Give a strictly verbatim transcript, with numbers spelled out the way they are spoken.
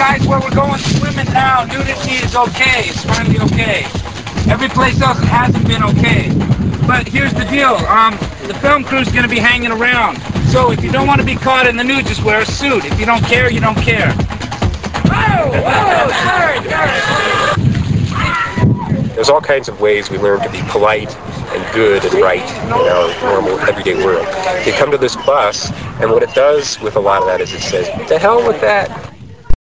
guys, where we're going swimming now, nudity is okay. It's finally okay. Every place else it hasn't been okay. But here's the deal. Um, the film crew's going to be hanging around. So if you don't want to be caught in the nude, just wear a suit. If you don't care, you don't care. Whoa, whoa, sorry, sorry. There's all kinds of ways we learn to be polite and good and right in our normal everyday world. You come to this bus, and what it does with a lot of that is it says, to hell with that.